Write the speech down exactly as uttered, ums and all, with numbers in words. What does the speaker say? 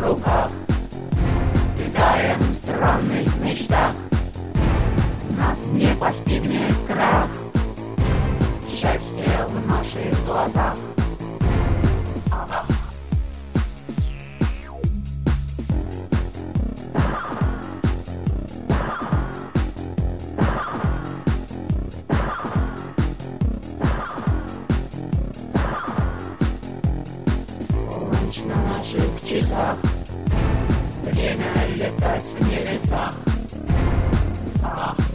руках, летаем в странных мечтах. Нас не постигнет крах, счастье в наших глазах. Луч на наших часах, время летать в небесах. Ах.